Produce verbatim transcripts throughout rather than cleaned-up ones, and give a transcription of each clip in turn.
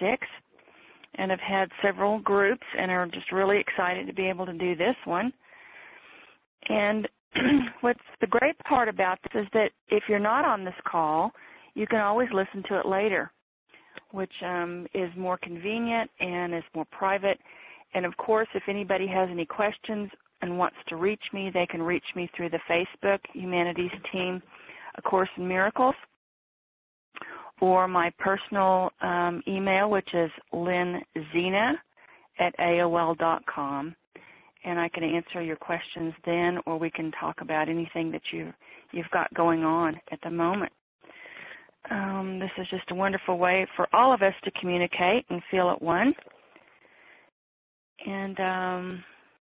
six, and have had several groups and are just really excited to be able to do this one. And what's the great part about this is that if you're not on this call, you can always listen to it later, which um, is more convenient and is more private. And, of course, if anybody has any questions and wants to reach me, they can reach me through the Facebook Humanities Team, A Course in Miracles, or my personal um, email, which is lynzena at A O L dot com. And I can answer your questions then, or we can talk about anything that you, you've got going on at the moment. Um, this is just a wonderful way for all of us to communicate and feel at one. And um,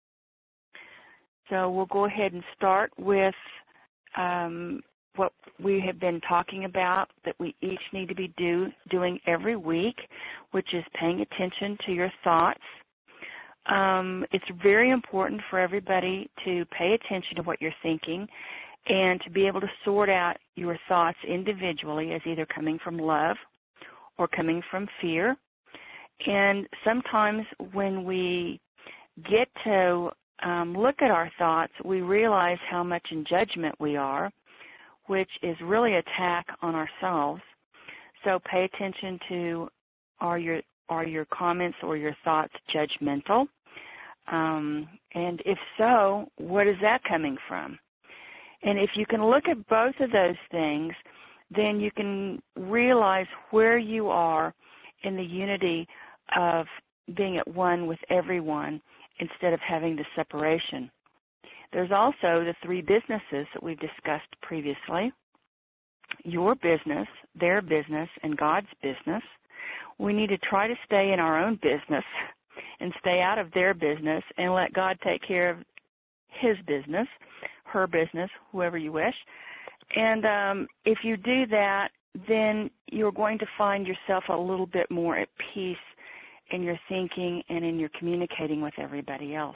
so we'll go ahead and start with um, what we have been talking about that we each need to be do, doing every week, which is paying attention to your thoughts. Um, it's very important for everybody to pay attention to what you're thinking and to be able to sort out your thoughts individually as either coming from love or coming from fear. And sometimes when we get to um, look at our thoughts, we realize how much in judgment we are, which is really an attack on ourselves. So pay attention to are your are your comments or your thoughts judgmental? Um, and if so, what is that coming from? And if you can look at both of those things, then you can realize where you are in the unity of being at one with everyone instead of having the separation. There's also the three businesses that we've discussed previously: your business, their business, and God's business. We need to try to stay in our own business and stay out of their business and let God take care of his business, her business, whoever you wish. And um, if you do that, then you're going to find yourself a little bit more at peace in your thinking and in your communicating with everybody else.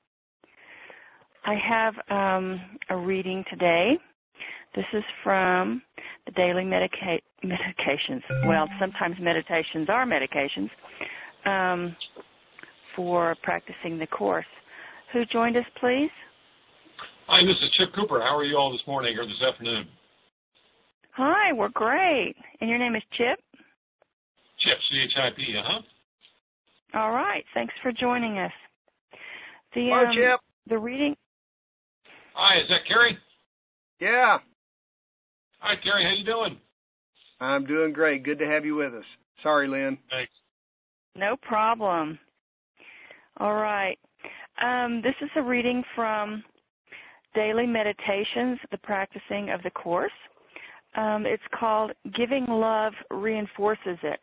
I have um, a reading today. This is from the daily medica- medications. Well, sometimes meditations are medications um, for practicing the Course. Who joined us, please? Hi, this is Chip Cooper. How are you all this morning or this afternoon? Hi, we're great. And your name is Chip? Chip, C H I P, uh-huh. All right. Thanks for joining us. The, Hello, um, Chip. The reading... Hi, is that Carrie? Yeah. Hi, Carrie. How you doing? I'm doing great. Good to have you with us. Sorry, Lynn. Thanks. No problem. All right. Um, this is a reading from Daily Meditations, the Practicing of the Course. Um, it's called Giving Love Reinforces It.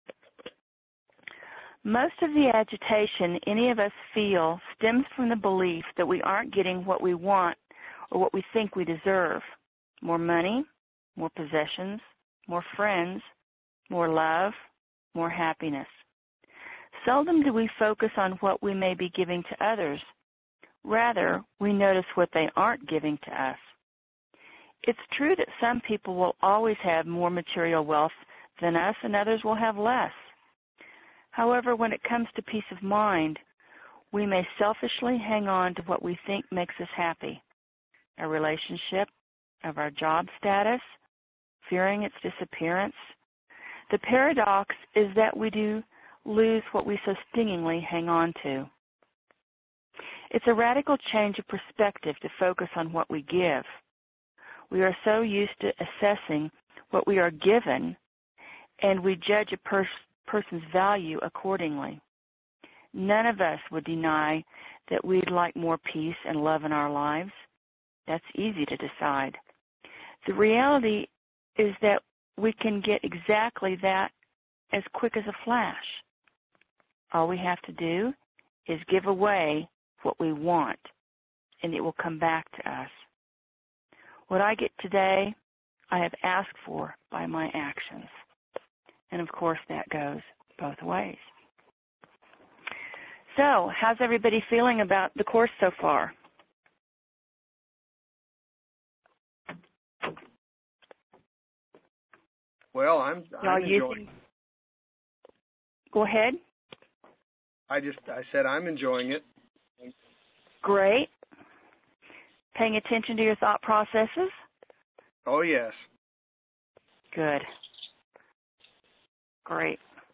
Most of the agitation any of us feel stems from the belief that we aren't getting what we want or what we think we deserve. More money, more possessions, more friends, more love, more happiness. Seldom do we focus on what we may be giving to others. Rather, we notice what they aren't giving to us. It's true that some people will always have more material wealth than us and others will have less. However, when it comes to peace of mind, we may selfishly hang on to what we think makes us happy, a relationship, of our job status, fearing its disappearance. The paradox is that we do lose what we so stingingly hang on to. It's a radical change of perspective to focus on what we give. We are so used to assessing what we are given, and we judge a pers- person's value accordingly. None of us would deny that we'd like more peace and love in our lives. That's easy to decide. The reality is that we can get exactly that as quick as a flash. All we have to do is give away what we want, and it will come back to us. What I get today, I have asked for by my actions. And, of course, that goes both ways. So, how's everybody feeling about the Course so far? Well, I'm, I'm Y'all enjoying using, Go ahead. I just, I said I'm enjoying it. Great. Paying attention to your thought processes? Oh, yes. Good. Great.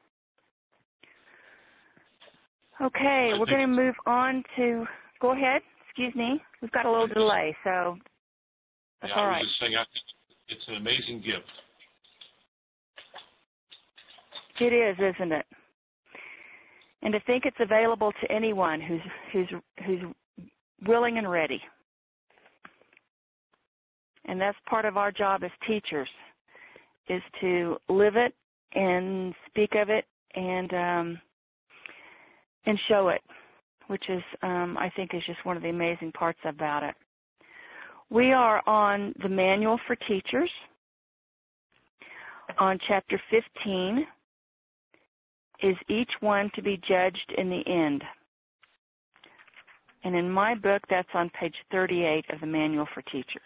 Okay, we're going to move on to, go ahead, excuse me. We've got a little delay, so that's yeah, all I right. was just saying, I think it's an amazing gift. It is, isn't it? And to think it's available to anyone who's who's who's willing and ready. And that's part of our job as teachers, is to live it and speak of it and um, and show it, which is, um, I think, is just one of the amazing parts about it. We are on the Manual for Teachers, on Chapter fifteen, is each one to be judged in the end. And in my book, that's on page thirty-eight of the Manual for Teachers.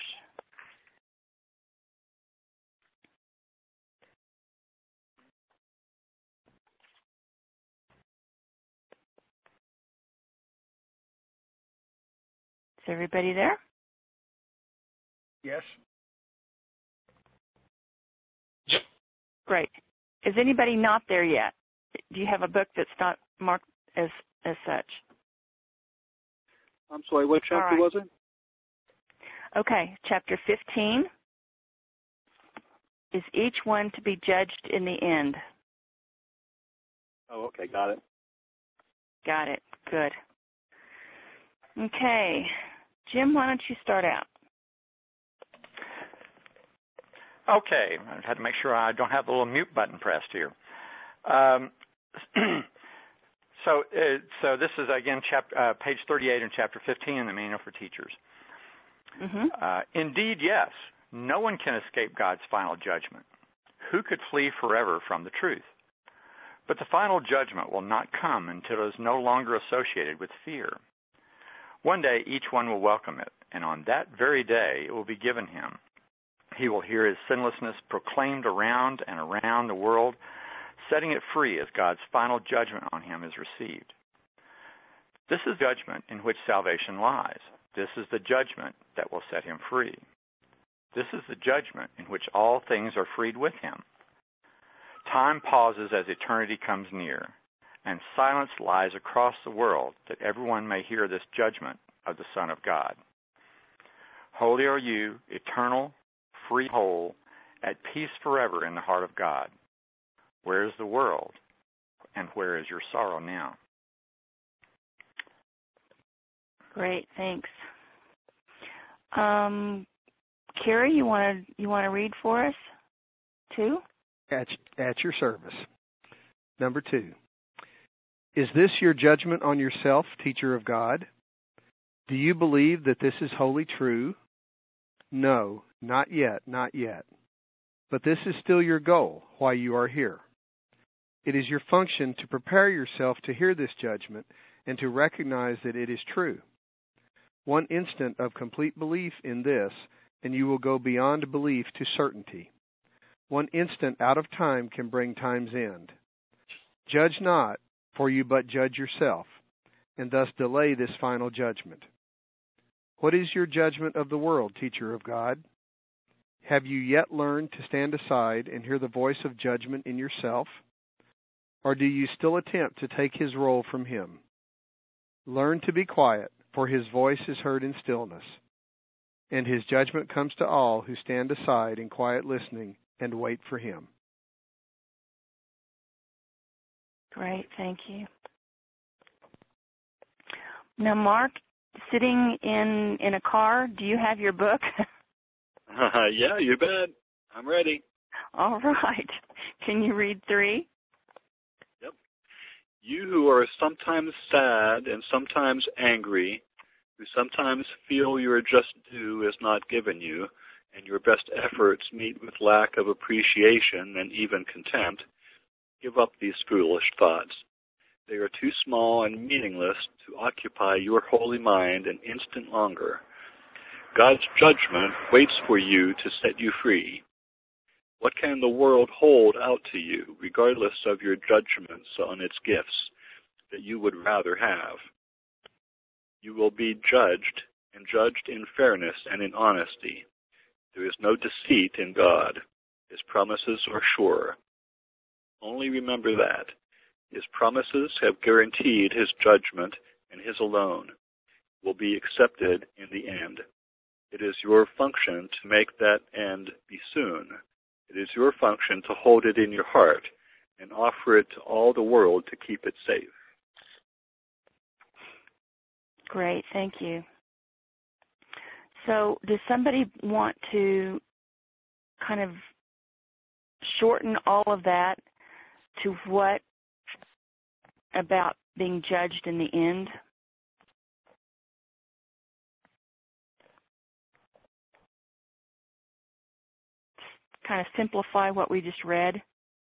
Is everybody there? Yes. Yep. Great. Is anybody not there yet? Do you have a book that's not marked as as such? I'm sorry, what chapter right. was it? Okay, chapter fifteen is each one to be judged in the end. Oh, okay, got it. Got it. Good. Okay. Jim, why don't you start out? Okay. I had to make sure I don't have the little mute button pressed here. Um, so, uh, so this is again chap- uh, page thirty-eight in chapter fifteen in the Manual for Teachers. Mm-hmm. Uh, indeed, yes, no one can escape God's final judgment. Who could flee forever from the truth? But the final judgment will not come until it is no longer associated with fear. One day, each one will welcome it, and on that very day, it will be given him. He will hear his sinlessness proclaimed around and around the world, setting it free as God's final judgment on him is received. This is judgment in which salvation lies. This is the judgment that will set him free. This is the judgment in which all things are freed with him. Time pauses as eternity comes near, and silence lies across the world that everyone may hear this judgment of the Son of God. Holy are you, eternal, free, whole, at peace forever in the heart of God. Where is the world, and where is your sorrow now? Great, thanks. Um, Carrie, you want to you want to read for us, too? At, at your service. Number two. Is this your judgment on yourself, teacher of God? Do you believe that this is wholly true? No, not yet, not yet. But this is still your goal, why you are here. It is your function to prepare yourself to hear this judgment and to recognize that it is true. One instant of complete belief in this, and you will go beyond belief to certainty. One instant out of time can bring time's end. Judge not, for you but judge yourself, and thus delay this final judgment. What is your judgment of the world, teacher of God? Have you yet learned to stand aside and hear the voice of judgment in yourself? Or do you still attempt to take his role from him? Learn to be quiet, for his voice is heard in stillness, and his judgment comes to all who stand aside in quiet listening and wait for him. Great, thank you. Now, Mark, sitting in, in a car, do you have your book? Uh, yeah, you bet. I'm ready. All right. Can you read three? Yep. You who are sometimes sad and sometimes angry, who sometimes feel your just due is not given you, and your best efforts meet with lack of appreciation and even contempt, give up these foolish thoughts. They are too small and meaningless to occupy your holy mind an instant longer. God's judgment waits for you to set you free. What can the world hold out to you, regardless of your judgments on its gifts, that you would rather have? You will be judged, and judged in fairness and in honesty. There is no deceit in God. His promises are sure. Only remember that. His promises have guaranteed his judgment, and his alone will be accepted in the end. It is your function to make that end be soon. It is your function to hold it in your heart and offer it to all the world to keep it safe. Great, thank you. So does somebody want to kind of shorten all of that to what about being judged in the end? Kind of simplify what we just read.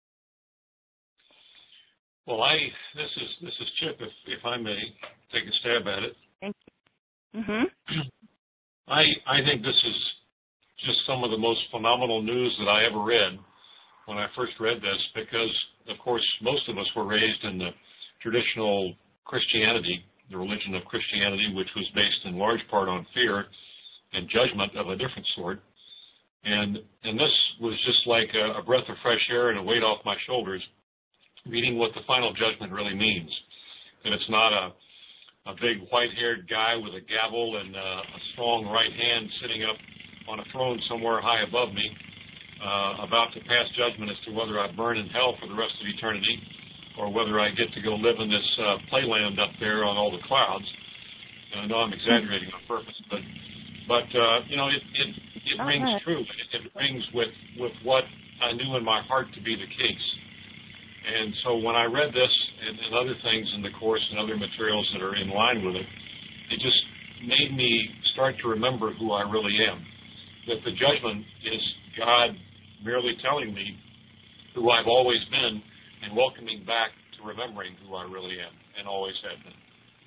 Well, I this is this is Chip. If if I may take a stab at it. Thank you. Mhm. I I think this is just some of the most phenomenal news that I ever read when I first read this, because of course most of us were raised in the traditional Christianity, the religion of Christianity, which was based in large part on fear and judgment of a different sort. And and this was just like a, a breath of fresh air and a weight off my shoulders, reading what the final judgment really means. And it's not a, a big white-haired guy with a gavel and uh, a strong right hand sitting up on a throne somewhere high above me, uh, about to pass judgment as to whether I burn in hell for the rest of eternity or whether I get to go live in this uh, playland up there on all the clouds. And I know I'm exaggerating on purpose, but, but uh, you know, it, it, it rings right. true. It, it rings with, with what I knew in my heart to be the case. And so when I read this and, and other things in the course and other materials that are in line with it, it just made me start to remember who I really am. That the judgment is God merely telling me who I've always been and welcoming back to remembering who I really am and always have been.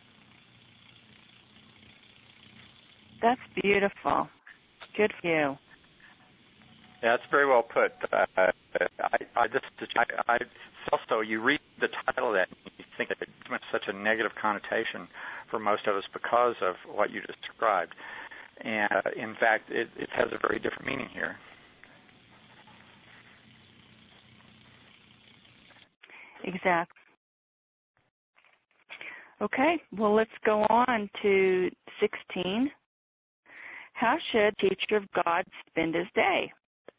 That's beautiful. Good for you. Yeah, that's very well put. Uh, I, I just, I, I also, you read the title of that, and you think it's such a negative connotation for most of us because of what you described. And uh, in fact, it, it has a very different meaning here. Exactly. Okay, well, let's go on to sixteen. How should a teacher of God spend his day?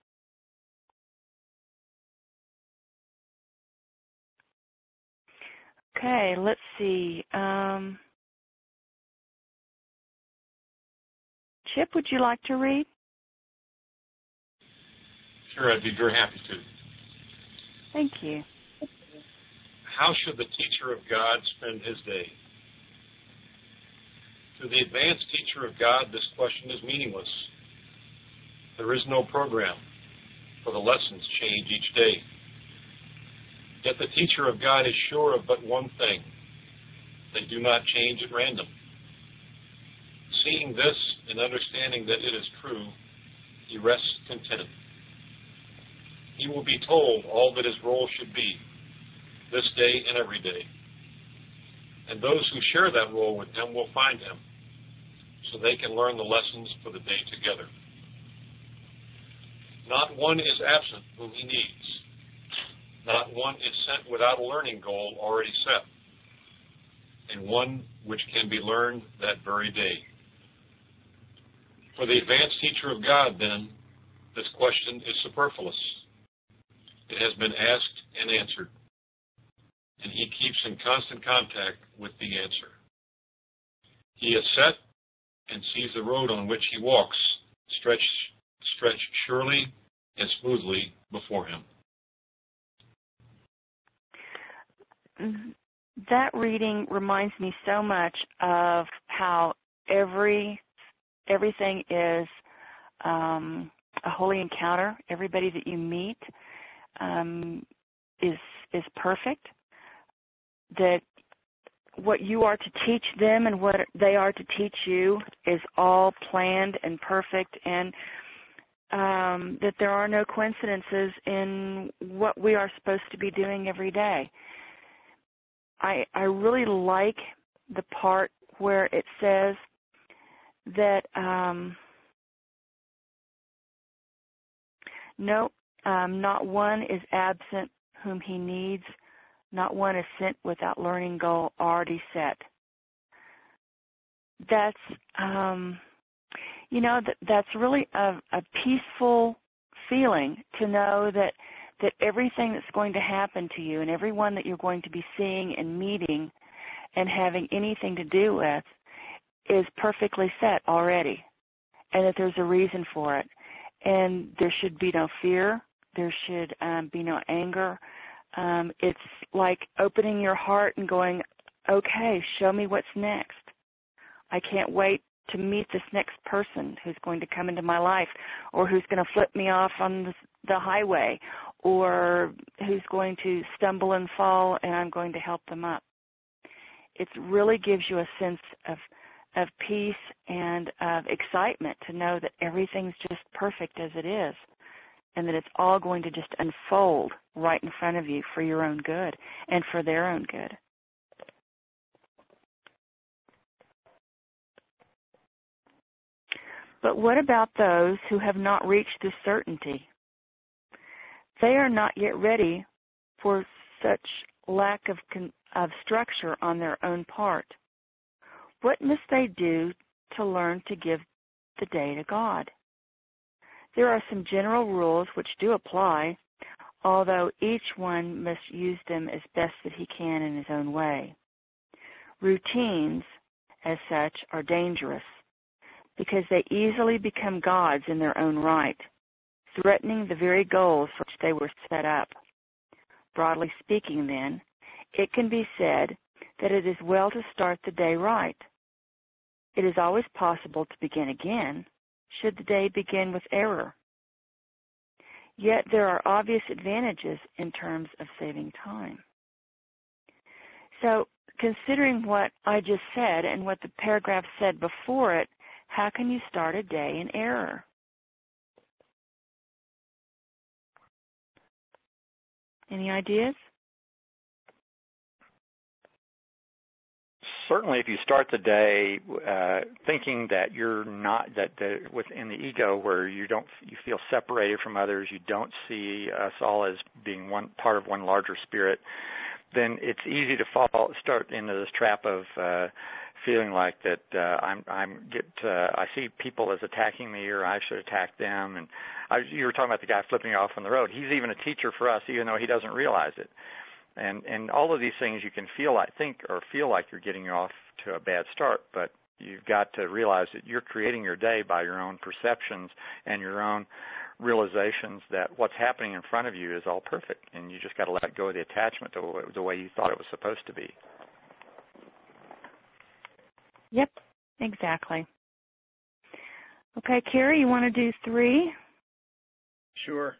Okay, let's see. Um, Chip, would you like to read? Sure, I'd be very happy to. Thank you. How should the teacher of God spend his day? To the advanced teacher of God, this question is meaningless. There is no program, for the lessons change each day. Yet the teacher of God is sure of but one thing: they do not change at random. Seeing this and understanding that it is true, he rests contented. He will be told all that his role should be, this day and every day. And those who share that role with him will find him, so they can learn the lessons for the day together. Not one is absent whom he needs. Not one is sent without a learning goal already set, and one which can be learned that very day. For the advanced teacher of God, then, this question is superfluous. It has been asked and answered, and he keeps in constant contact with the answer. He is set and sees the road on which he walks stretch, stretch surely and smoothly before him. That reading reminds me so much of how every everything is um, a holy encounter. Everybody that you meet um, is is perfect. That what you are to teach them and what they are to teach you is all planned and perfect. And um, that there are no coincidences in what we are supposed to be doing every day. I, I really like the part where it says that um, no, um, not one is absent whom he needs, not one is sent without learning goal already set. That's, um, you know, that that's really a, a peaceful feeling to know that that everything that's going to happen to you and everyone that you're going to be seeing and meeting and having anything to do with is perfectly set already, and that there's a reason for it. And there should be no fear. There should um, be no anger. Um, it's like opening your heart and going, okay, show me what's next. I can't wait to meet this next person who's going to come into my life, or who's going to flip me off on the, the highway, or who's going to stumble and fall and I'm going to help them up. It really gives you a sense of of peace and of excitement to know that everything's just perfect as it is, and that it's all going to just unfold right in front of you for your own good and for their own good. But what about those who have not reached this certainty? They are not yet ready for such lack of, con- of structure on their own part. What must they do to learn to give the day to God? There are some general rules which do apply, although each one must use them as best that he can in his own way. Routines, as such, are dangerous because they easily become gods in their own right, threatening the very goals for which they were set up. Broadly speaking, then, it can be said that it is well to start the day right. It is always possible to begin again, should the day begin with error. Yet there are obvious advantages in terms of saving time. So, considering what I just said and what the paragraph said before it, how can you start a day in error? Any ideas? Certainly, if you start the day uh, thinking that you're not that the, within the ego, where you don't you feel separated from others, you don't see us all as being one part of one larger spirit, then it's easy to fall start into this trap of uh, feeling like that uh, I'm I'm get uh, I see people as attacking me, or I should attack them. And I, you were talking about the guy flipping off on the road. He's even a teacher for us, even though he doesn't realize it. And and all of these things you can feel like think or feel like you're getting off to a bad start, but you've got to realize that you're creating your day by your own perceptions and your own realizations that what's happening in front of you is all perfect, and you just got to let go of the attachment to the way you thought it was supposed to be. Yep, exactly. Okay, Carrie, you want to do three? Sure.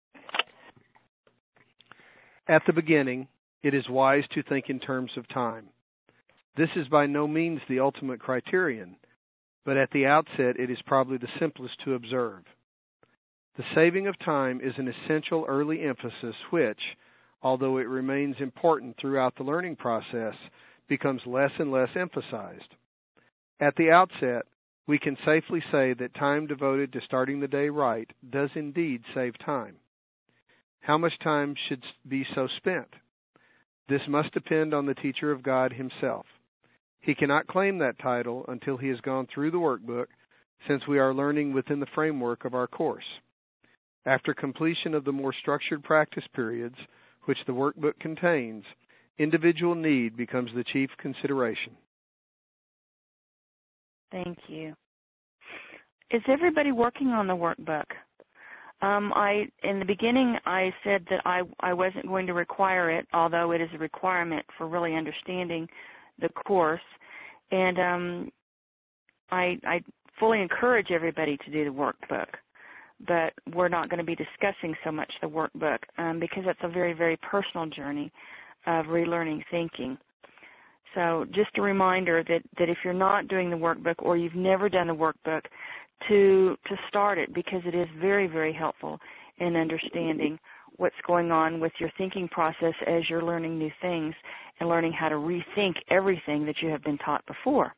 At the beginning, it is wise to think in terms of time. This is by no means the ultimate criterion, but at the outset it is probably the simplest to observe. The saving of time is an essential early emphasis which, although it remains important throughout the learning process, becomes less and less emphasized. At the outset, we can safely say that time devoted to starting the day right does indeed save time. How much time should be so spent? This must depend on the teacher of God himself. He cannot claim that title until he has gone through the workbook, since we are learning within the framework of our course. After completion of the more structured practice periods, which the workbook contains, individual need becomes the chief consideration. Thank you. Is everybody working on the workbook? Um, I in the beginning I said that I, I wasn't going to require it, although it is a requirement for really understanding the course. And um, I, I fully encourage everybody to do the workbook, but we're not going to be discussing so much the workbook um, because that's a very, very personal journey of relearning thinking. So just a reminder that, that if you're not doing the workbook or you've never done the workbook, to to start it, because it is very, very helpful in understanding what's going on with your thinking process as you're learning new things and learning how to rethink everything that you have been taught before.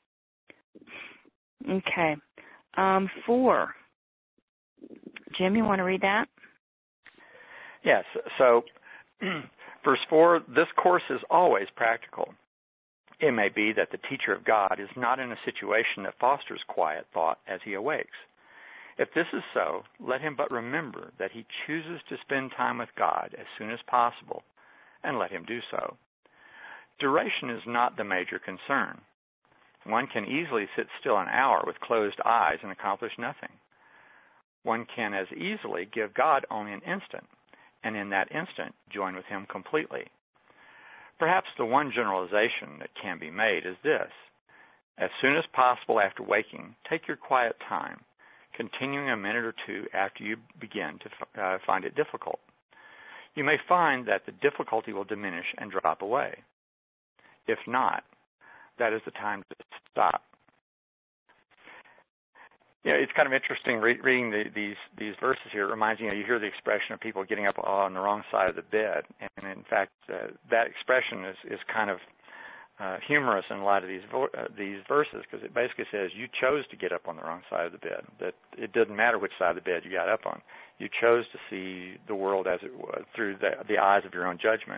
Okay. Um, four. Jim, you want to read that? Yes. So, verse four, this course is always practical. It may be that the teacher of God is not in a situation that fosters quiet thought as he awakes. If this is so, let him but remember that he chooses to spend time with God as soon as possible, and let him do so. Duration is not the major concern. One can easily sit still an hour with closed eyes and accomplish nothing. One can as easily give God only an instant, and in that instant join with him completely. Perhaps the one generalization that can be made is this: as soon as possible after waking, take your quiet time, continuing a minute or two after you begin to uh, find it difficult. You may find that the difficulty will diminish and drop away. If not, that is the time to stop. Yeah, it's kind of interesting re- reading the, these these verses here. It reminds you, you know, you hear the expression of people getting up on the wrong side of the bed, and in fact, uh, that expression is, is kind of uh, humorous in a lot of these vo- uh, these verses, because it basically says you chose to get up on the wrong side of the bed. That it doesn't matter which side of the bed you got up on. You chose to see the world as it was through the, the eyes of your own judgment.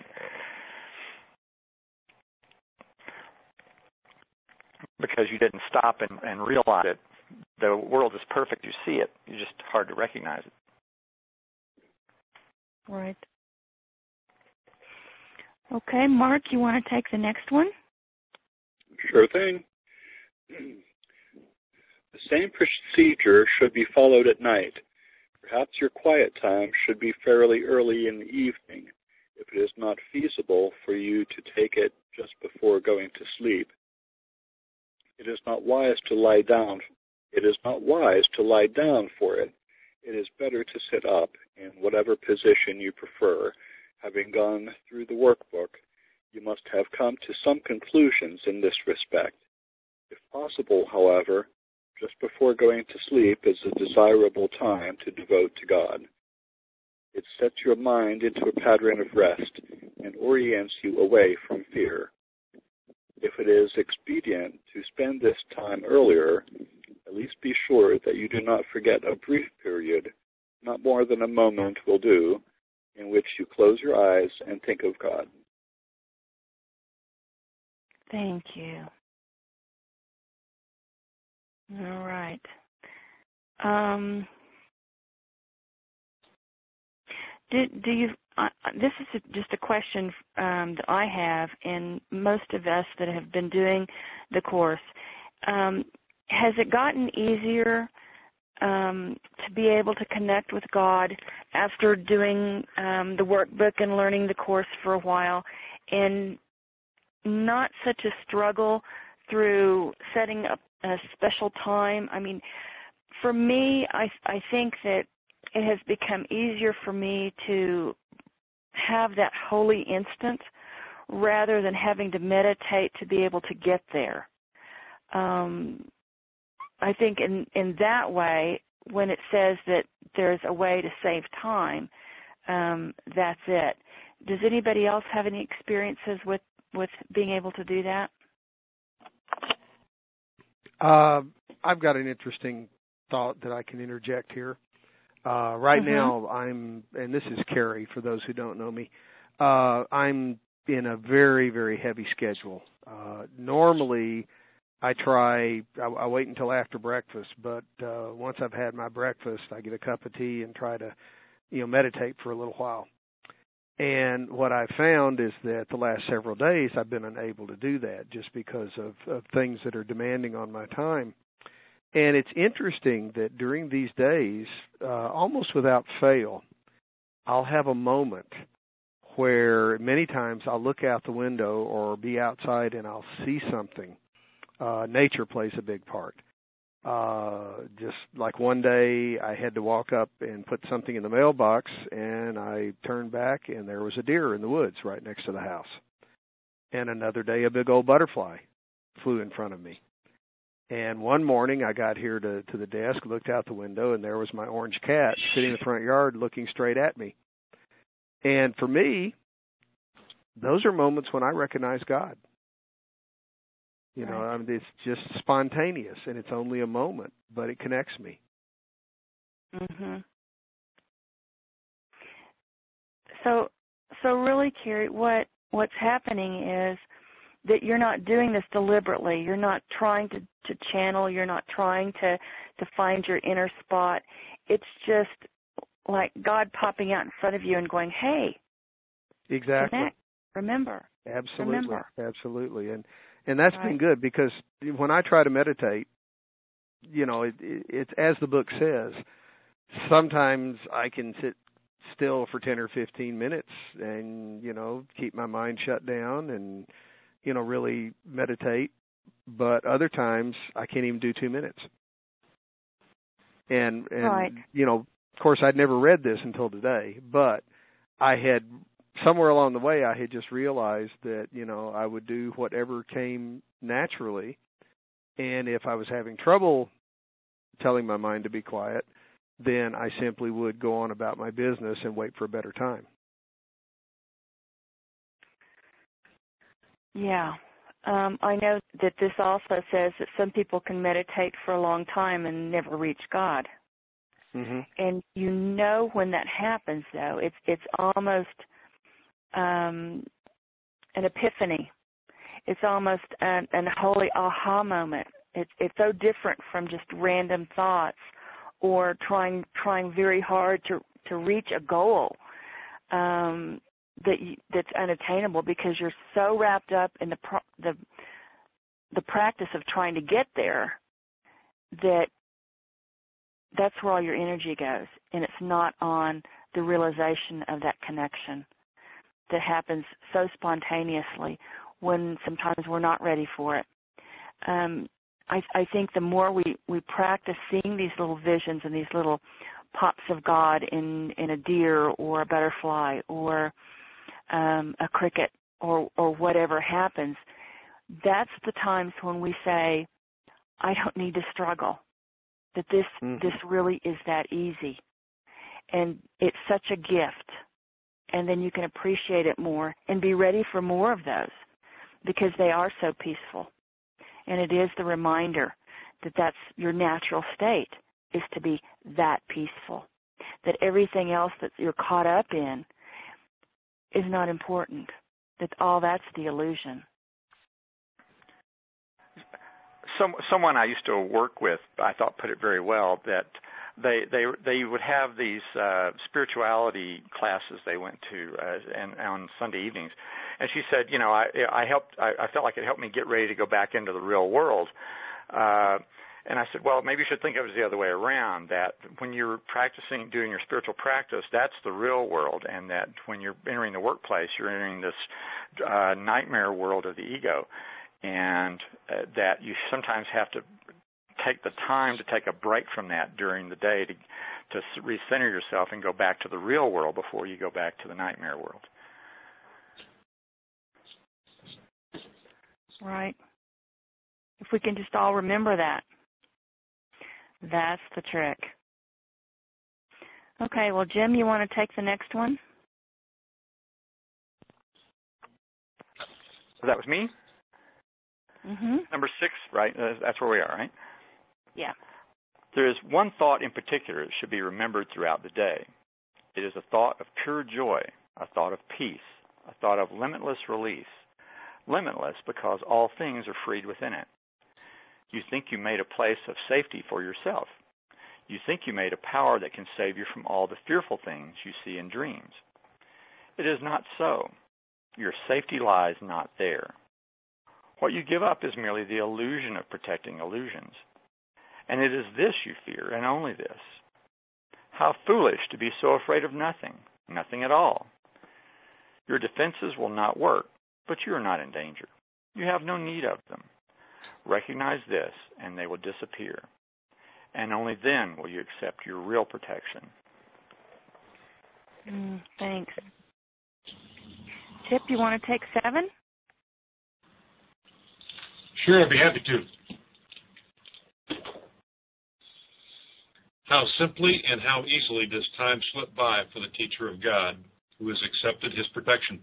Because you didn't stop and, and realize that the world is perfect. You see it. It's just hard to recognize it. Right. Okay, Mark, you want to take the next one? Sure thing. The same procedure should be followed at night. Perhaps your quiet time should be fairly early in the evening, if it is not feasible for you to take it just before going to sleep. It is not wise to lie down. It is not wise to lie down for it. It is better to sit up in whatever position you prefer. Having gone through the workbook, you must have come to some conclusions in this respect. If possible, however, just before going to sleep is a desirable time to devote to God. It sets your mind into a pattern of rest and orients you away from fear. If it is expedient to spend this time earlier, at least be sure that you do not forget a brief period, not more than a moment will do, in which you close your eyes and think of God. Thank you. All right. Um, do, do you? Uh, this is a, just a question um, that I have, and most of us that have been doing the course. Um, has it gotten easier um, to be able to connect with God after doing um, the workbook and learning the course for a while, and not such a struggle through setting up a special time? I mean, for me, I, I think that it has become easier for me to have that holy instant rather than having to meditate to be able to get there. Um, I think in, in that way, when it says that there's a way to save time, um, that's it. Does anybody else have any experiences with, with being able to do that? Uh, I've got an interesting thought that I can interject here. Uh, right mm-hmm. now, I'm, and this is Carrie, for those who don't know me, uh, I'm in a very, very heavy schedule. Uh, normally, I try, I, I wait until after breakfast, but uh, once I've had my breakfast, I get a cup of tea and try to, you know, meditate for a little while. And what I found is that the last several days, I've been unable to do that just because of, of things that are demanding on my time. And it's interesting that during these days, uh, almost without fail, I'll have a moment where many times I'll look out the window or be outside and I'll see something. Uh, nature plays a big part. Uh, just like one day I had to walk up and put something in the mailbox, and I turned back and there was a deer in the woods right next to the house. And another day a big old butterfly flew in front of me. And one morning I got here to, to the desk, looked out the window, and there was my orange cat sitting in the front yard looking straight at me. And for me, those are moments when I recognize God. You know, Right. I mean, it's just spontaneous, and it's only a moment, but it connects me. Mhm. So, so really, Kerry, what what's happening is that you're not doing this deliberately. You're not trying to, to channel. You're not trying to, to find your inner spot. It's just like God popping out in front of you and going, "Hey, Exactly. connect. Remember." Absolutely. Remember. Absolutely. And and that's Right. been good, because when I try to meditate, you know, it, it, it's as the book says, sometimes I can sit still for ten or fifteen minutes and, you know, keep my mind shut down and, you know, really meditate. But other times I can't even do two minutes. And, and Right. you know, of course, I'd never read this until today, but I had, somewhere along the way, I had just realized that, you know, I would do whatever came naturally. And if I was having trouble telling my mind to be quiet, then I simply would go on about my business and wait for a better time. Yeah. Um, I know that this also says that some people can meditate for a long time and never reach God. Mm-hmm. And you know when that happens, though, it's it's almost um, an epiphany. It's almost an, an holy aha moment. It's it's so different from just random thoughts or trying trying very hard to to reach a goal um, that you, that's unattainable, because you're so wrapped up in the pro, the the practice of trying to get there that that's where all your energy goes, and it's not on the realization of that connection that happens so spontaneously when sometimes we're not ready for it. Um, I, I think the more we, we practice seeing these little visions and these little pops of God in, in a deer or a butterfly or um, a cricket or, or whatever happens, that's the times when we say, I don't need to struggle, that this Mm-hmm. this really is that easy. And it's such a gift. And then you can appreciate it more and be ready for more of those, because they are so peaceful. And it is the reminder that that's your natural state, is to be that peaceful, that everything else that you're caught up in is not important, that all that's the illusion. Some, someone I used to work with, I thought, put it very well, that they they they would have these uh, spirituality classes they went to uh, and on Sunday evenings, and she said, you know, I I helped I, I felt like it helped me get ready to go back into the real world, uh, and I said, well, maybe you should think of it as the other way around. That when you're practicing doing your spiritual practice, that's the real world, and that when you're entering the workplace, you're entering this uh, nightmare world of the ego. And uh, that you sometimes have to take the time to take a break from that during the day to to recenter yourself and go back to the real world before you go back to the nightmare world. Right. If we can just all remember that, that's the trick. Okay, well, Jim, you want to take the next one? So that was me? Mm-hmm. Number six, right? Uh, that's where we are, right? Yeah. There is one thought in particular that should be remembered throughout the day. It is a thought of pure joy, a thought of peace, a thought of limitless release. Limitless because all things are freed within it. You think you made a place of safety for yourself. You think you made a power that can save you from all the fearful things you see in dreams. It is not so. Your safety lies not there. What you give up is merely the illusion of protecting illusions. And it is this you fear, and only this. How foolish to be so afraid of nothing, nothing at all. Your defenses will not work, but you are not in danger. You have no need of them. Recognize this, and they will disappear. And only then will you accept your real protection. Mm, thanks. Tip, you want to take seven? Sure, I'd be happy to. How simply and how easily does time slip by for the teacher of God who has accepted his protection.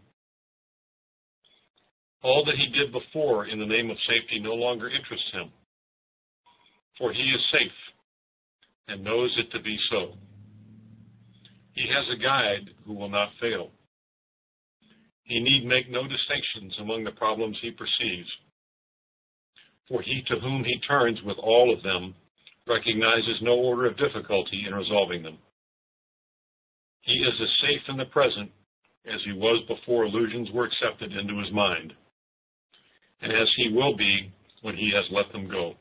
All that he did before in the name of safety no longer interests him, for he is safe and knows it to be so. He has a guide who will not fail. He need make no distinctions among the problems he perceives, for he to whom he turns with all of them recognizes no order of difficulty in resolving them. He is as safe in the present as he was before illusions were accepted into his mind, and as he will be when he has let them go.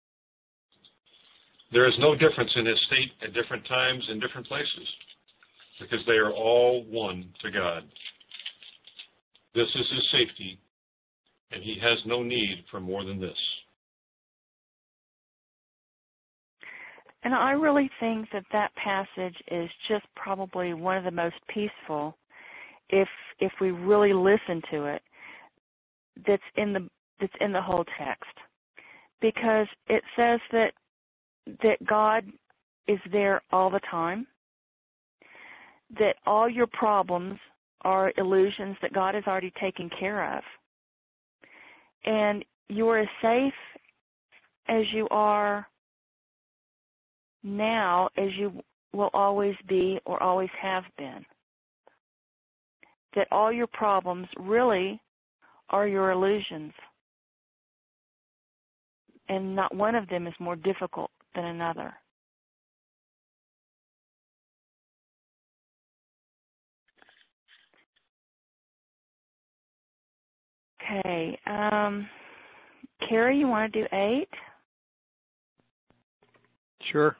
There is no difference in his state at different times and different places, because they are all one to God. This is his safety, and he has no need for more than this. And I really think that that passage is just probably one of the most peaceful, if if we really listen to it, that's in the that's in the whole text, because it says that that God is there all the time, that all your problems are illusions that God has already taken care of, and you are as safe as you are now as you will always be or always have been. That all your problems really are your illusions, and not one of them is more difficult than another. Okay, um, Carrie, you want to do eight? Sure.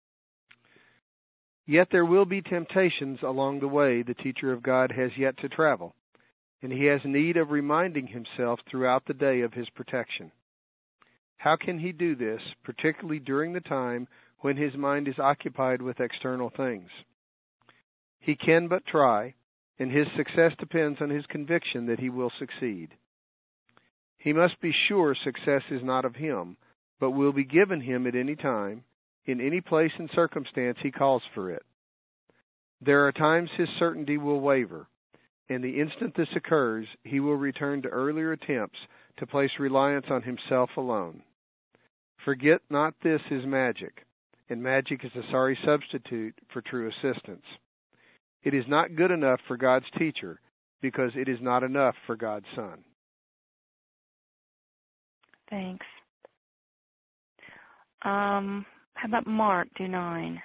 Yet there will be temptations along the way the teacher of God has yet to travel, and he has need of reminding himself throughout the day of his protection. How can he do this, particularly during the time when his mind is occupied with external things? He can but try, and his success depends on his conviction that he will succeed. He must be sure success is not of him, but will be given him at any time, in any place and circumstance he calls for it. There are times his certainty will waver, and the instant this occurs, he will return to earlier attempts to place reliance on himself alone. Forget not this is magic, and magic is a sorry substitute for true assistance. It is not good enough for God's teacher, because it is not enough for God's son. Thanks. Um, how about Mark, do nine?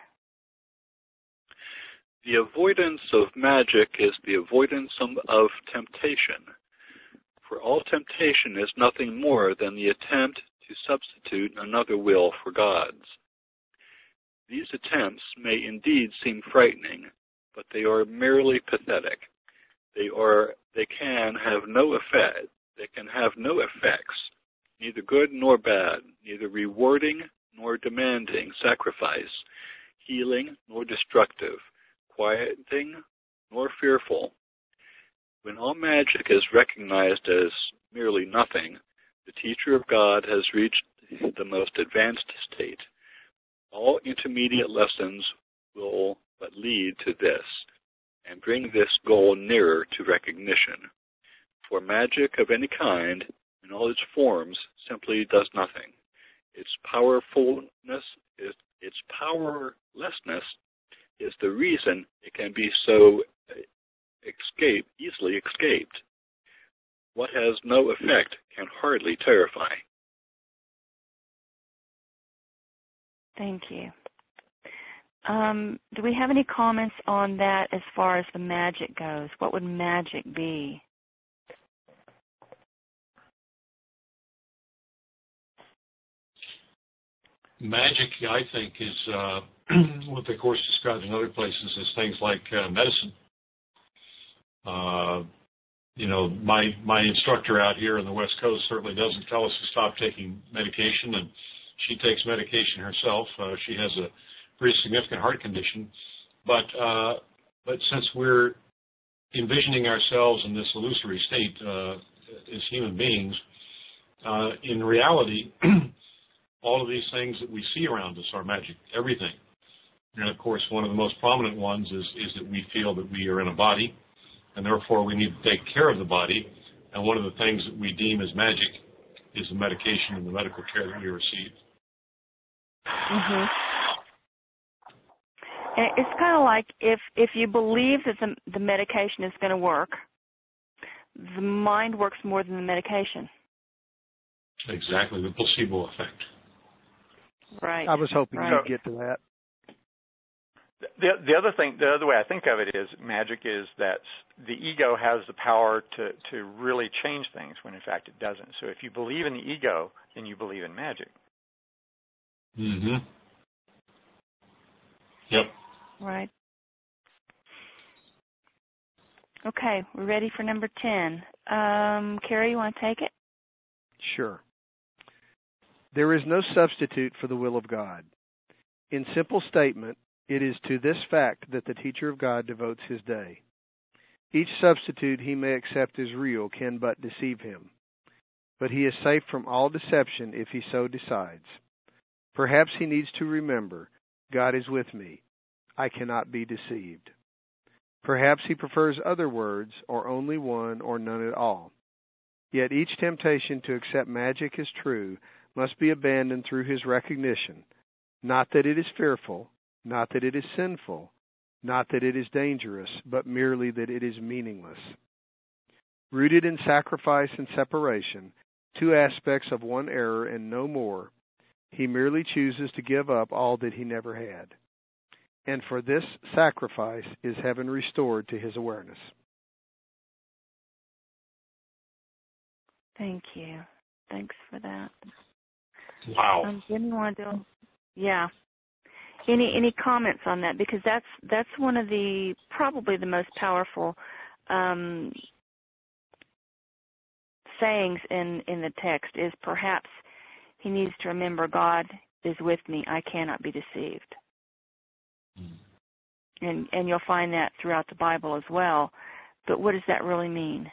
The avoidance of magic is the avoidance of temptation. For all temptation is nothing more than the attempt to substitute another will for God's. These attempts may indeed seem frightening, but they are merely pathetic. They are they can have no effect. They can have no effects, neither good nor bad, neither rewarding nor demanding sacrifice, healing nor destructive, quieting nor fearful. When all magic is recognized as merely nothing, the teacher of God has reached the most advanced state. All intermediate lessons will but lead to this, and bring this goal nearer to recognition. For magic of any kind, in all its forms, simply does nothing. Its powerfulness, is, its powerlessness is the reason it can be so escape, easily escaped. What has no effect can hardly terrify. Thank you. Um, do we have any comments on that as far as the magic goes? What would magic be? Magic, I think, is uh, what the Course describes in other places as things like uh, medicine. Uh, you know, my my instructor out here on the West Coast certainly doesn't tell us to stop taking medication, and she takes medication herself. Uh, she has a pretty significant heart condition, but uh, but since we're envisioning ourselves in this illusory state uh, as human beings, uh, in reality, all of these things that we see around us are magic. Everything, And of course, one of the most prominent ones is, is that we feel that we are in a body, and therefore we need to take care of the body. And one of the things that we deem as magic is the medication and the medical care that we receive. Mhm. And it's kind of like if if you believe that the the medication is going to work, the mind works more than the medication. Exactly, the placebo effect. Right. I was hoping right. you'd get to that. The, the other thing, the other way I think of it is magic is that the ego has the power to, to really change things when in fact it doesn't. So if you believe in the ego, then you believe in magic. Mm-hmm. Yep. Right. Okay, we're ready for number ten. Um, Carrie, you want to take it? Sure. There is no substitute for the will of God. In simple statement, it is to this fact that the teacher of God devotes his day. Each substitute he may accept as real can but deceive him, but he is safe from all deception if he so decides. Perhaps he needs to remember, God is with me. I cannot be deceived. Perhaps he prefers other words, or only one, or none at all. Yet each temptation to accept magic as true must be abandoned through his recognition, not that it is fearful, not that it is sinful, not that it is dangerous, but merely that it is meaningless. Rooted in sacrifice and separation, two aspects of one error and no more, he merely chooses to give up all that he never had. And for this sacrifice is heaven restored to his awareness. Thank you. Thanks for that. Wow. Um, Jim, you want to do? Yeah. Any any comments on that? Because that's that's one of the probably the most powerful um, sayings in in the text is perhaps he needs to remember God is with me. I cannot be deceived. Mm. And and you'll find that throughout the Bible as well. But what does that really mean?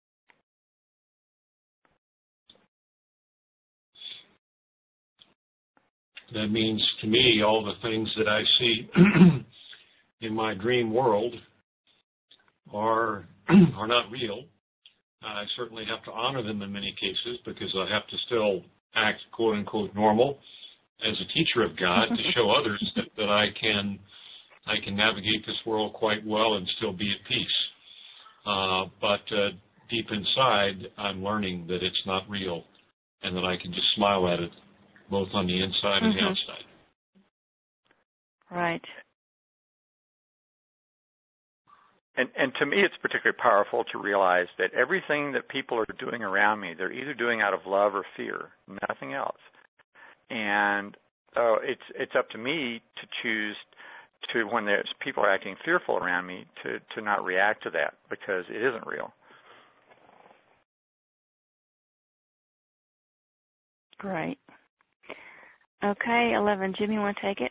That means to me all the things that I see in my dream world are are not real. I certainly have to honor them in many cases because I have to still act quote unquote normal as a teacher of God to show others that, that I can I can navigate this world quite well and still be at peace. Uh, but uh, deep inside, I'm learning that it's not real and that I can just smile at it both on the inside and mm-hmm. the outside. Right. And, and to me, it's particularly powerful to realize that everything that people are doing around me, they're either doing out of love or fear, nothing else. And uh, it's it's up to me to choose to, when there's people are acting fearful around me, to, to not react to that because it isn't real. Great. Okay, eleven. Jimmy, you want to take it?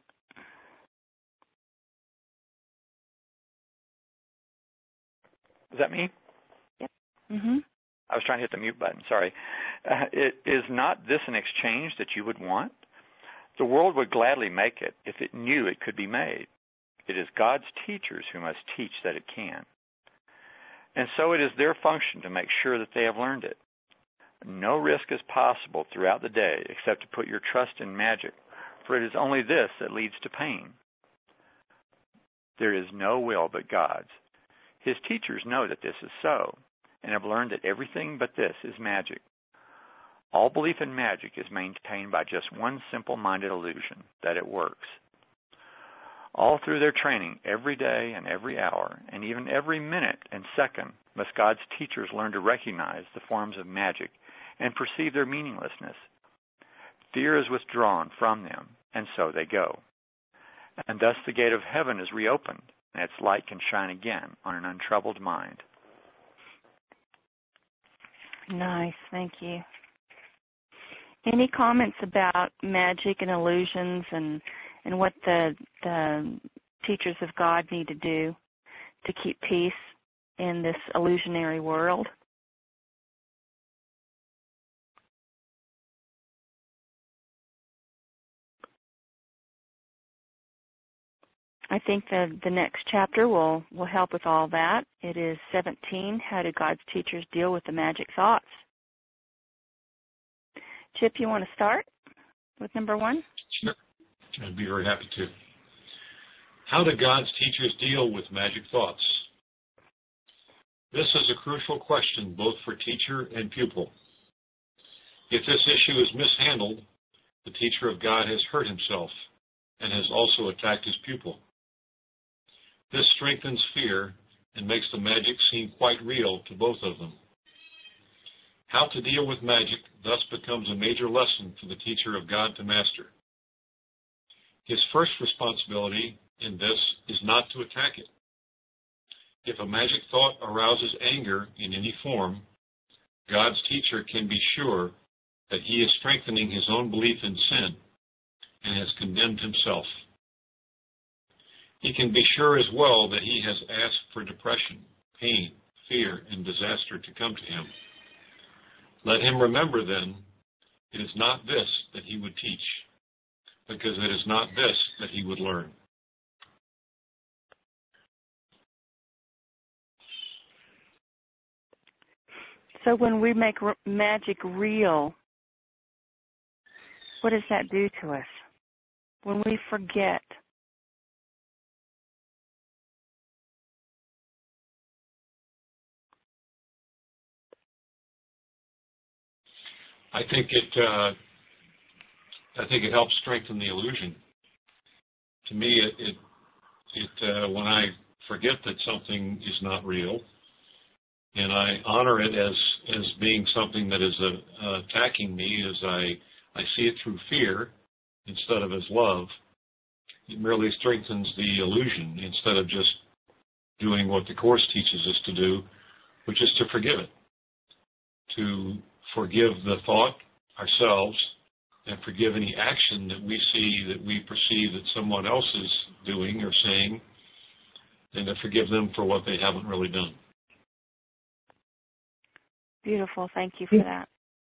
Is that me? Yep. Mm-hmm. I was trying to hit the mute button, sorry. Uh, it, is not this an exchange that you would want? The world would gladly make it if it knew it could be made. It is God's teachers who must teach that it can. And so it is their function to make sure that they have learned it. No risk is possible throughout the day except to put your trust in magic, for it is only this that leads to pain. There is no will but God's. His teachers know that this is so, and have learned that everything but this is magic. All belief in magic is maintained by just one simple-minded illusion, that it works. All through their training, every day and every hour, and even every minute and second, must God's teachers learn to recognize the forms of magic and perceive their meaninglessness. Fear is withdrawn from them, and so they go. And thus the gate of heaven is reopened, and its light can shine again on an untroubled mind. Nice, thank you. Any comments about magic and illusions and, and what the, the teachers of God need to do to keep peace in this illusionary world? I think the, the next chapter will, will help with all that. It is seventeen, How Do God's Teachers Deal with the Magic Thoughts? Chip, you want to start with number one? Sure. I'd be very happy to. How do God's teachers deal with magic thoughts? This is a crucial question both for teacher and pupil. If this issue is mishandled, the teacher of God has hurt himself and has also attacked his pupil. This strengthens fear and makes the magic seem quite real to both of them. How to deal with magic thus becomes a major lesson for the teacher of God to master. His first responsibility in this is not to attack it. If a magic thought arouses anger in any form, God's teacher can be sure that he is strengthening his own belief in sin and has condemned himself. He can be sure as well that he has asked for depression, pain, fear, and disaster to come to him. Let him remember then, it is not this that he would teach, because it is not this that he would learn. So when we make r- magic real, what does that do to us? When we forget, I think it. Uh, I think it helps strengthen the illusion. To me, it, it, it uh, when I forget that something is not real, and I honor it as as being something that is uh, uh, attacking me, as I I see it through fear instead of as love, it merely strengthens the illusion instead of just doing what the Course teaches us to do, which is to forgive it, to forgive the thought ourselves and forgive any action that we see, that we perceive that someone else is doing or saying, and to forgive them for what they haven't really done. Beautiful. Thank you for that.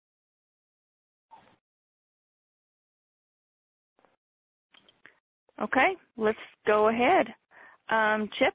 Okay, let's go ahead. Um, Chip,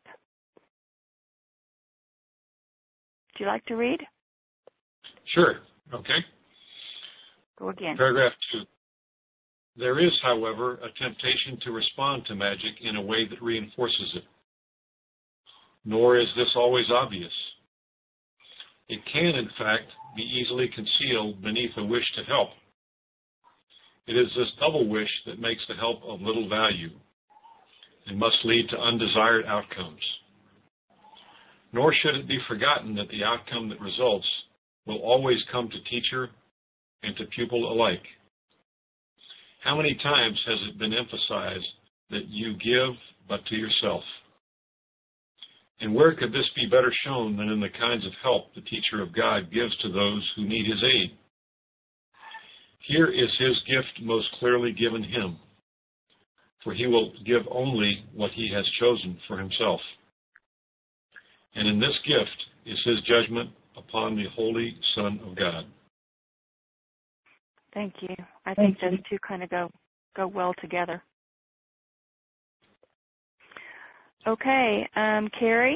would you like to read? Sure. Okay. Go again. Paragraph two. There is, however, a temptation to respond to magic in a way that reinforces it. Nor is this always obvious. It can, in fact, be easily concealed beneath a wish to help. It is this double wish that makes the help of little value and must lead to undesired outcomes. Nor should it be forgotten that the outcome that results will always come to teacher and to pupil alike. How many times has it been emphasized that you give but to yourself? And where could this be better shown than in the kinds of help the teacher of God gives to those who need his aid? Here is his gift most clearly given him, for he will give only what he has chosen for himself. And in this gift is his judgment upon the Holy Son of God. Thank you. I think those two kind of go, go well together. Okay, um, Carrie?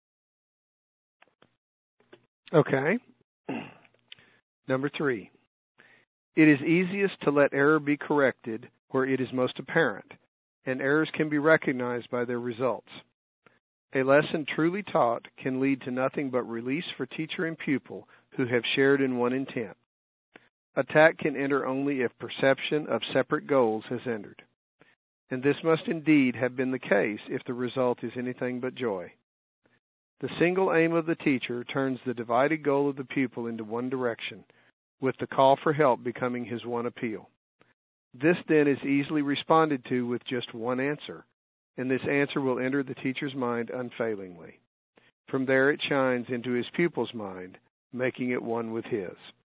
Okay. Number three. It is easiest to let error be corrected where it is most apparent, and errors can be recognized by their results. A lesson truly taught can lead to nothing but release for teacher and pupil who have shared in one intent. Attack can enter only if perception of separate goals has entered. And this must indeed have been the case if the result is anything but joy. The single aim of the teacher turns the divided goal of the pupil into one direction, with the call for help becoming his one appeal. This then is easily responded to with just one answer, and this answer will enter the teacher's mind unfailingly. From there it shines into his pupil's mind, making it one with his.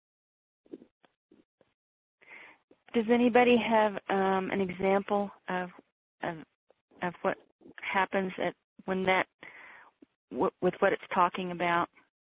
Does anybody have um, an example of, of of what happens at when that w- with what it's talking about?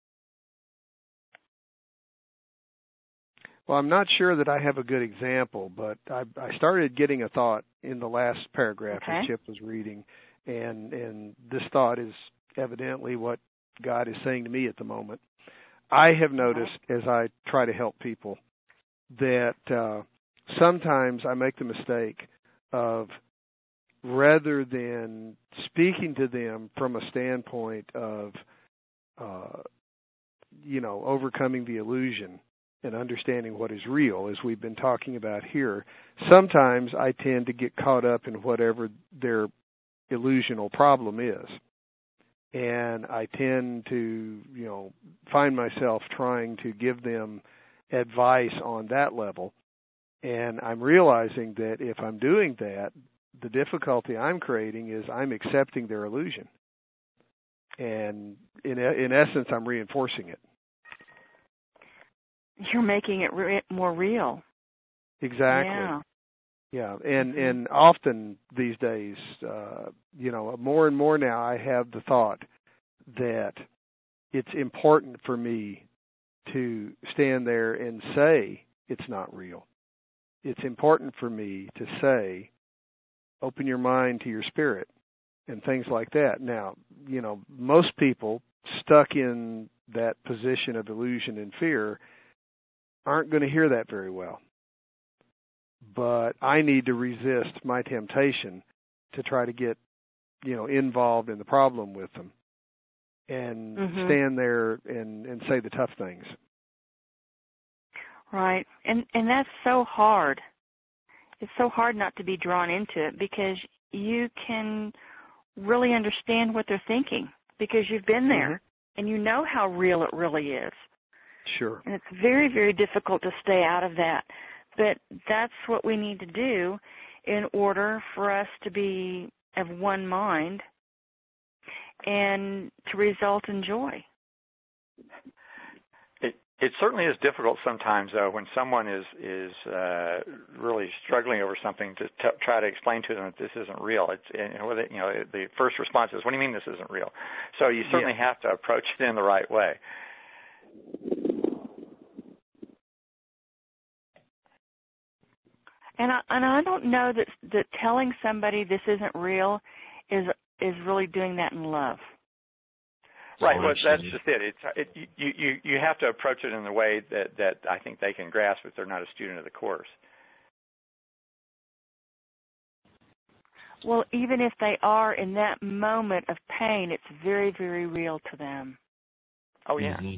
Well, I'm not sure that I have a good example, but I, I started getting a thought in the last paragraph Okay. that Chip was reading, and and this thought is evidently what God is saying to me at the moment. I have noticed as I try to help people that uh, sometimes I make the mistake of, rather than speaking to them from a standpoint of, uh, you know, overcoming the illusion and understanding what is real, as we've been talking about here, sometimes I tend to get caught up in whatever their illusional problem is. And I tend to, you know, find myself trying to give them advice on that level. And I'm realizing that if I'm doing that, the difficulty I'm creating is I'm accepting their illusion. And in in essence, I'm reinforcing it. You're making it re- more real. Exactly. Yeah. Yeah, and Mm-hmm. and often these days, uh, you know, more and more now, I have the thought that it's important for me to stand there and say it's not real. It's important for me to say, open your mind to your spirit, and things like that. Now, you know, most people stuck in that position of illusion and fear aren't going to hear that very well. But I need to resist my temptation to try to get, you know, involved in the problem with them and mm-hmm. stand there and, and say the tough things. Right. And and that's so hard. It's so hard not to be drawn into it, because you can really understand what they're thinking because you've been there mm-hmm. and you know how real it really is. Sure. And it's very, very difficult to stay out of that. But that's what we need to do in order for us to be of one mind and to result in joy. It it certainly is difficult sometimes, though, when someone is is uh, really struggling over something, to t- try to explain to them that this isn't real. It's you know, you know the first response is, "What do you mean this isn't real?" So you certainly yeah. have to approach it in the right way. And I, and I don't know that that telling somebody this isn't real is is really doing that in love. Right. Well, that's just it. It's it, you you you have to approach it in the way that, that I think they can grasp if they're not a student of the course. Well, even if they are in that moment of pain, it's very, very real to them. Oh yeah. Mm-hmm.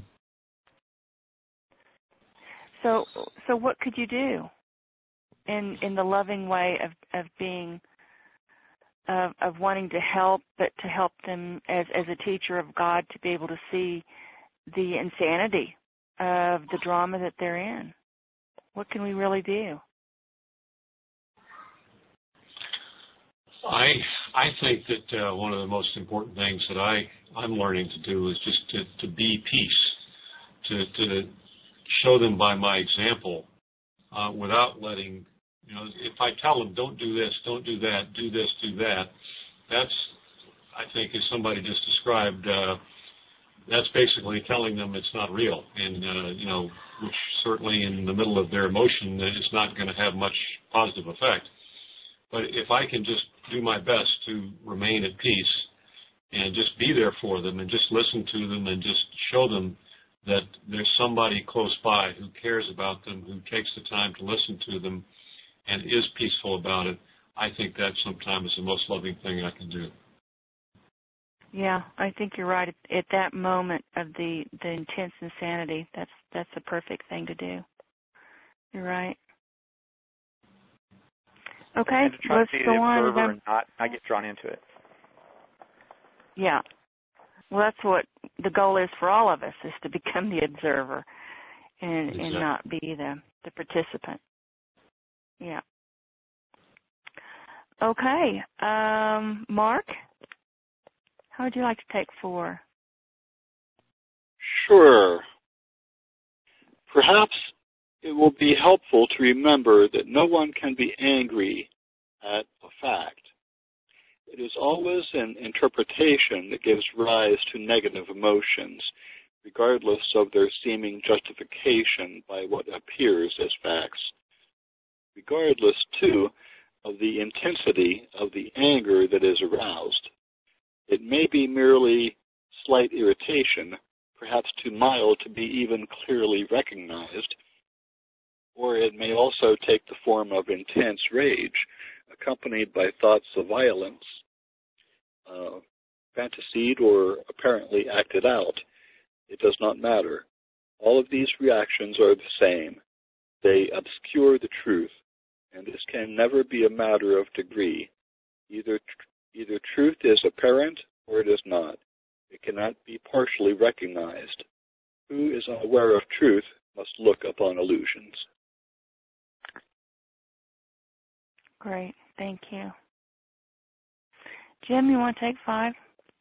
So so what could you do? In, in the loving way of, of being, of, of wanting to help, but to help them as, as a teacher of God to be able to see the insanity of the drama that they're in. What can we really do? I I think that uh, one of the most important things that I, I'm learning to do is just to, to be peace, to, to show them by my example uh, without letting You know, if I tell them, don't do this, don't do that, do this, do that, that's, I think, as somebody just described, uh, that's basically telling them it's not real. And, uh, you know, which certainly in the middle of their emotion is not going to have much positive effect. But if I can just do my best to remain at peace and just be there for them and just listen to them and just show them that there's somebody close by who cares about them, who takes the time to listen to them, and is peaceful about it, I think that sometimes is the most loving thing I can do. Yeah, I think you're right. At that moment of the, the intense insanity, that's that's the perfect thing to do. You're right. Okay, and to try let's to be go the on. observer and not, not get drawn into it. Yeah. Well, that's what the goal is for all of us, is to become the observer and, exactly. and not be the, the participant. Yeah. Okay. Um, Mark, how would you like to take four? Sure. Perhaps it will be helpful to remember that no one can be angry at a fact. It is always an interpretation that gives rise to negative emotions, regardless of their seeming justification by what appears as facts. Regardless, too, of the intensity of the anger that is aroused. It may be merely slight irritation, perhaps too mild to be even clearly recognized, or it may also take the form of intense rage, accompanied by thoughts of violence, uh, fantasied or apparently acted out. It does not matter. All of these reactions are the same. They obscure the truth, and this can never be a matter of degree. Either, tr- either truth is apparent or it is not. It cannot be partially recognized. Who is unaware of truth must look upon illusions. Great. Thank you. Jim, you want to take five?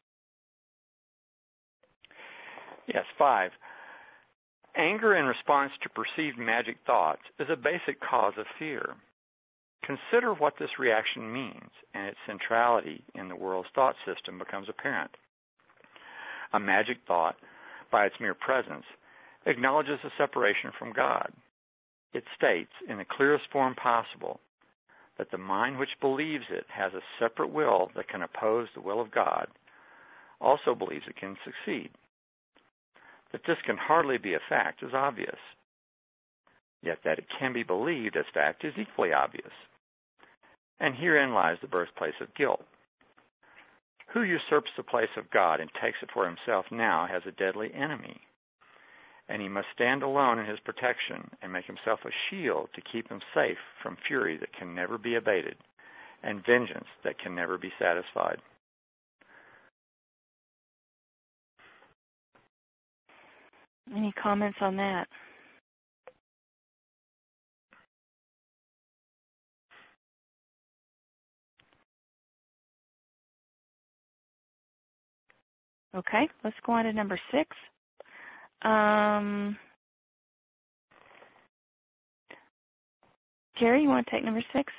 Yes, five. Anger in response to perceived magic thoughts is a basic cause of fear. Consider what this reaction means, and its centrality in the world's thought system becomes apparent. A magic thought, by its mere presence, acknowledges a separation from God. It states, in the clearest form possible, that the mind which believes it has a separate will that can oppose the will of God also believes it can succeed. That this can hardly be a fact is obvious. Yet that it can be believed as fact is equally obvious. And herein lies the birthplace of guilt. Who usurps the place of God and takes it for himself now has a deadly enemy, and he must stand alone in his protection and make himself a shield to keep him safe from fury that can never be abated and vengeance that can never be satisfied. Any comments on that? Okay, let's go on to number six. Um, Jerry, you want to take number six?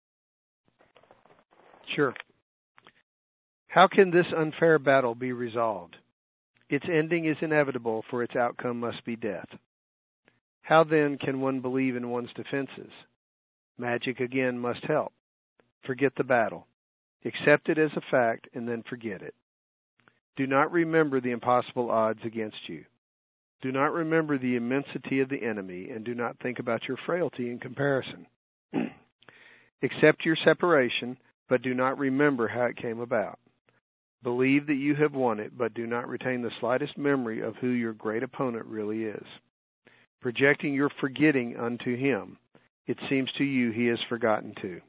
Sure. How can this unfair battle be resolved? Its ending is inevitable, for its outcome must be death. How then can one believe in one's defenses? Magic again must help. Forget the battle. Accept it as a fact and then forget it. Do not remember the impossible odds against you. Do not remember the immensity of the enemy, and do not think about your frailty in comparison. Accept your separation, but do not remember how it came about. Believe that you have won it, but do not retain the slightest memory of who your great opponent really is. Projecting your forgetting unto him, it seems to you he is forgotten too.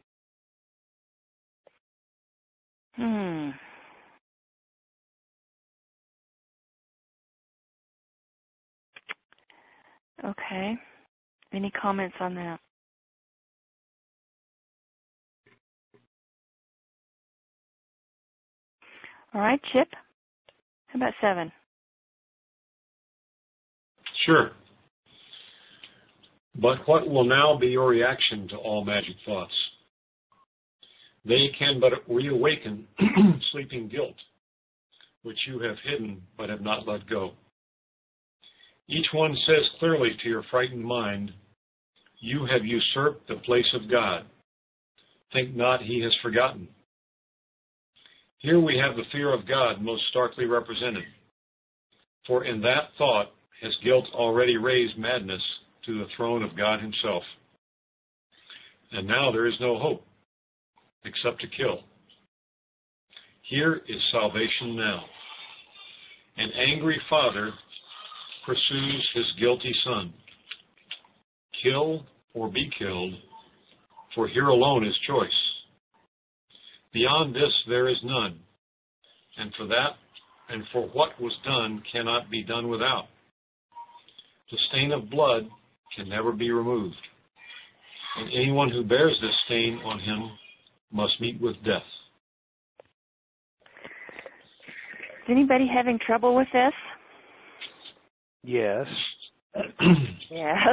Hmm. Okay. Any comments on that? All right, Chip. How about seven? Sure. But what will now be your reaction to all magic thoughts? They can but reawaken sleeping guilt, which you have hidden but have not let go. Each one says clearly to your frightened mind, you have usurped the place of God. Think not he has forgotten. Here we have the fear of God most starkly represented. For in that thought has guilt already raised madness to the throne of God himself. And now there is no hope except to kill. Here is salvation now. An angry father pursues his guilty son. Kill or be killed, for here alone is choice. Beyond this there is none, and for that and for what was done cannot be done without. The stain of blood can never be removed, and anyone who bears this stain on him must meet with death. Is anybody having trouble with this? Yes. Yes.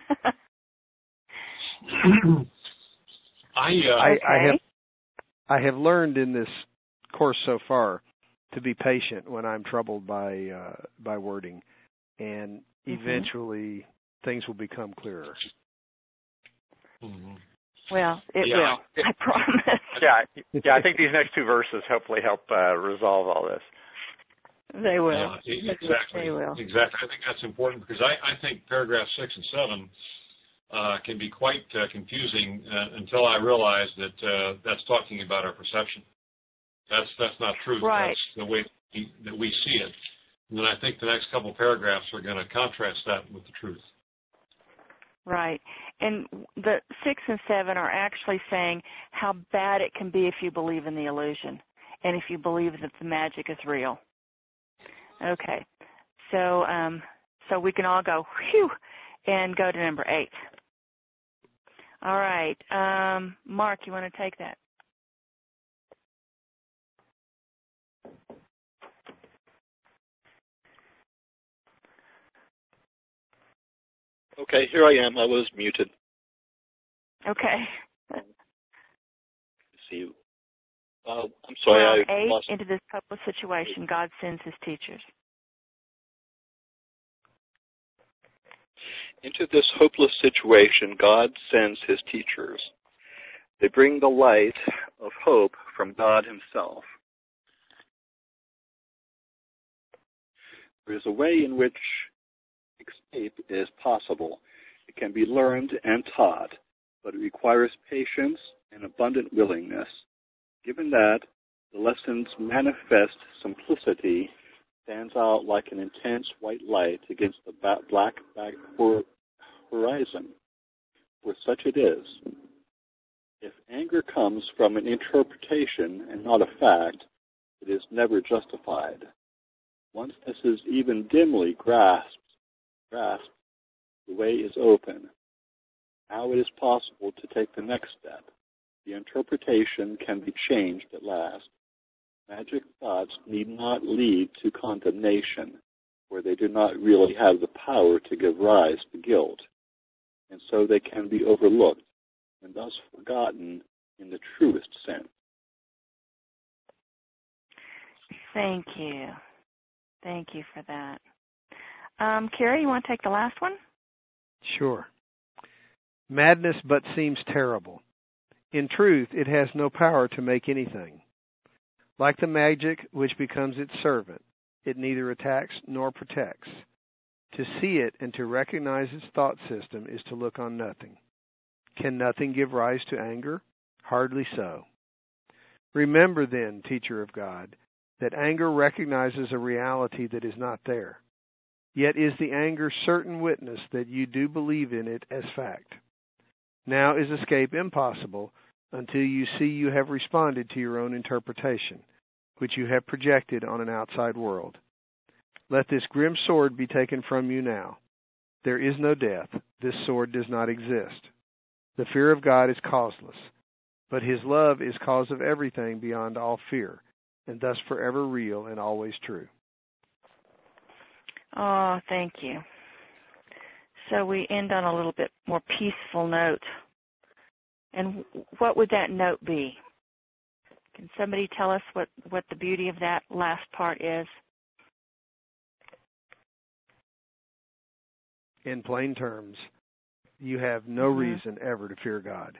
I, uh, I, okay. I have I have learned in this course so far to be patient when I'm troubled by uh, by wording, and mm-hmm. eventually things will become clearer. Mm-hmm. Well, it yeah, will. I, I promise. Yeah, yeah. I think these next two verses hopefully help uh, resolve all this. They will. Yeah, exactly. They will. Exactly. I think that's important because I, I think paragraph six and seven uh, can be quite uh, confusing uh, until I realize that uh, that's talking about our perception. That's that's not truth. Right. That's the way we, that we see it. And then I think the next couple paragraphs are going to contrast that with the truth. Right. And the six and seven are actually saying how bad it can be if you believe in the illusion and if you believe that the magic is real. Okay. So um, so we can all go, whew, and go to number eight. All right. Um, Mark, you want to take that? Okay, here I am. I was muted. Okay. Let's see. Uh, I'm sorry. Well, I eight, lost. into this hopeless situation, God sends his teachers. Into this hopeless situation, God sends his teachers. They bring the light of hope from God himself. There is a way in which escape is possible. It can be learned and taught, but it requires patience and abundant willingness. Given that, the lesson's manifest simplicity stands out like an intense white light against the black back horizon, for such it is. If anger comes from an interpretation and not a fact, it is never justified. Once this is even dimly grasped, grasped, the way is open. Now it is possible to take the next step. The interpretation can be changed at last. Magic thoughts need not lead to condemnation, where they do not really have the power to give rise to guilt, and so they can be overlooked and thus forgotten in the truest sense. Thank you. Thank you for that. Um, Carrie, you want to take the last one? Sure. Madness but seems terrible. In truth, it has no power to make anything. Like the magic which becomes its servant, it neither attacks nor protects. To see it and to recognize its thought system is to look on nothing. Can nothing give rise to anger? Hardly so. Remember then, teacher of God, that anger recognizes a reality that is not there. Yet is the anger certain witness that you do believe in it as fact. Now is escape impossible until you see you have responded to your own interpretation, which you have projected on an outside world. Let this grim sword be taken from you now. There is no death. This sword does not exist. The fear of God is causeless, but his love is cause of everything beyond all fear, and thus forever real and always true. Oh, thank you. So we end on a little bit more peaceful note. And what would that note be? Can somebody tell us what, what the beauty of that last part is? In plain terms, you have no mm-hmm. reason ever to fear God.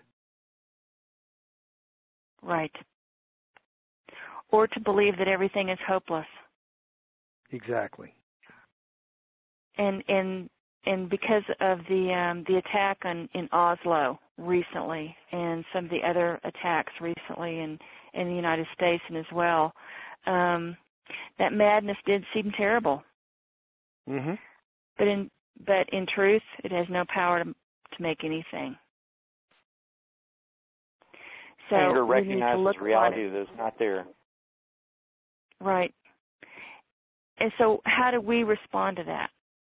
Right. Or to believe that everything is hopeless. Exactly. And and and because of the um, the attack on in Oslo recently, and some of the other attacks recently in, in the United States and as well, um, that madness did seem terrible. Mm-hmm. But in but in truth, it has no power to to make anything. So anger we need to look recognizes reality on it. that is not there. Right. And so how do we respond to that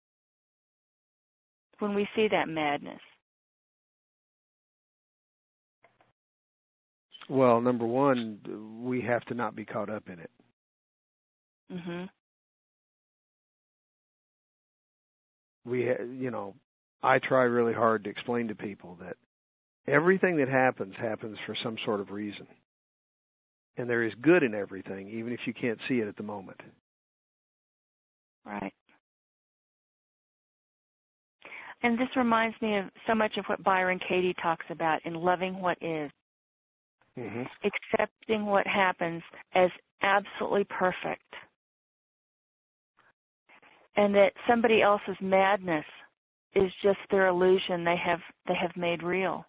when we see that madness? Well, number one, we have to not be caught up in it. Mhm. We, you know, I try really hard to explain to people that everything that happens happens for some sort of reason. And there is good in everything, even if you can't see it at the moment. Right. And this reminds me of so much of what Byron Katie talks about in loving what is. Mm-hmm. Accepting what happens as absolutely perfect. And that somebody else's madness is just their illusion they have they have made real.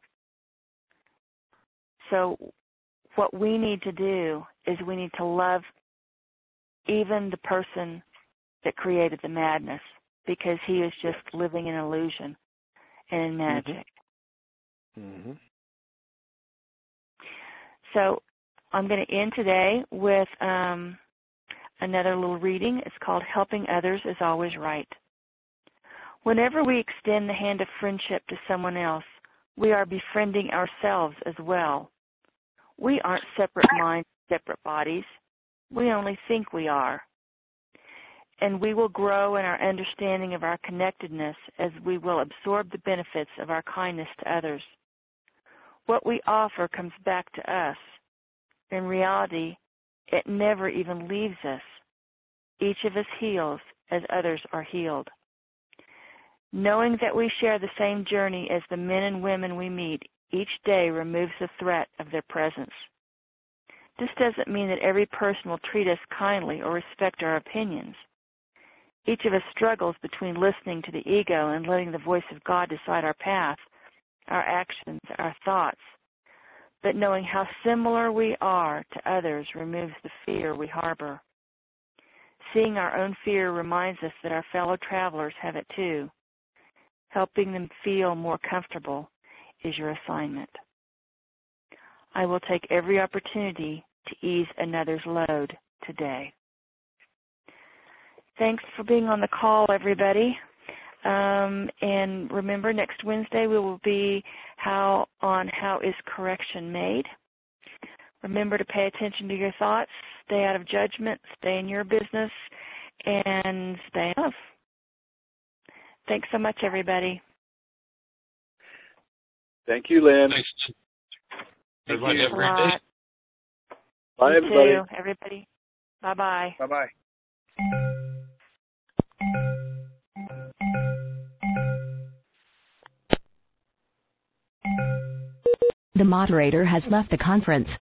So what we need to do is we need to love even the person that created the madness, because he is just living in illusion and in magic. Mm-hmm. So I'm going to end today with um, another little reading. It's called Helping Others is Always Right. Whenever we extend the hand of friendship to someone else, we are befriending ourselves as well. We aren't separate minds, separate bodies. We only think we are. And we will grow in our understanding of our connectedness as we will absorb the benefits of our kindness to others. What we offer comes back to us. In reality, it never even leaves us. Each of us heals as others are healed. Knowing that we share the same journey as the men and women we meet each day removes the threat of their presence. This doesn't mean that every person will treat us kindly or respect our opinions. Each of us struggles between listening to the ego and letting the voice of God decide our path, our actions, our thoughts. But knowing how similar we are to others removes the fear we harbor. Seeing our own fear reminds us that our fellow travelers have it too. Helping them feel more comfortable is your assignment. I will take every opportunity to ease another's load today. Thanks for being on the call, everybody. Um, and remember, next Wednesday we will be how on How is Correction Made. Remember to pay attention to your thoughts, stay out of judgment, stay in your business, and stay in love. Thanks so much, everybody. Thank you, Lynn. Thanks. Thank Everybody you. have a great day. Bye, You everybody. too, everybody. Bye-bye. Bye-bye. The moderator has left the conference.